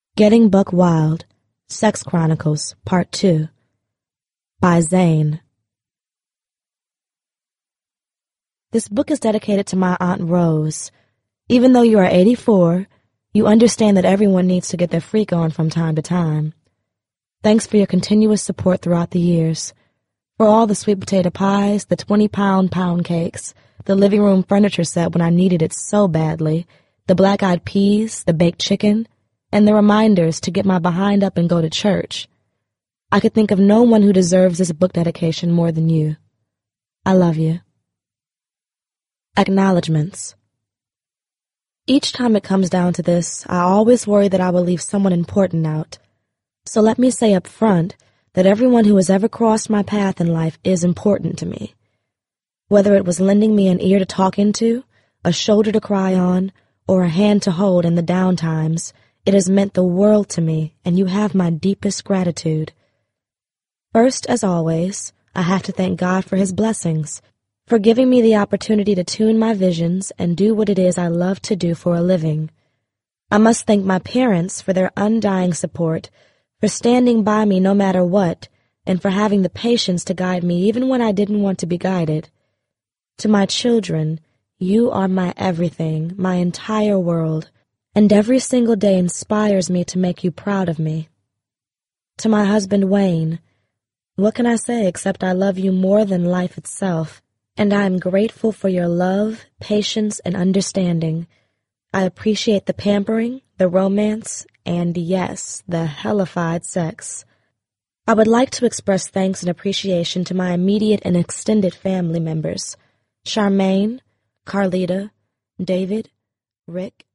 Getting Buck Wild, Sex Chronicles, Part 2, by Zane. This book is dedicated to my Aunt Rose. Even though you are 84, you understand that everyone needs to get their freak on from time to time. Thanks for your continuous support throughout the years. For all the sweet potato pies, the 20-pound pound cakes, the living room furniture set when I needed it so badly, the black-eyed peas, the baked chicken, and the reminders to get my behind up and go to church. I could think of no one who deserves this book dedication more than you. I love you. Acknowledgements. Each time it comes down to this, I always worry that I will leave someone important out. So let me say up front that everyone who has ever crossed my path in life is important to me. Whether it was lending me an ear to talk into, a shoulder to cry on, or a hand to hold in the down times, it has meant the world to me, and you have my deepest gratitude. First, as always, I have to thank God for His blessings, for giving me the opportunity to tune my visions and do what it is I love to do for a living. I must thank my parents for their undying support, for standing by me no matter what, and for having the patience to guide me even when I didn't want to be guided. To my children, you are my everything, my entire world, and every single day inspires me to make you proud of me. To my husband, Wayne, what can I say except I love you more than life itself, and I am grateful for your love, patience, and understanding. I appreciate the pampering, the romance, and yes, the hellified sex. I would like to express thanks and appreciation to my immediate and extended family members, Charmaine, Carlita, David, Rick,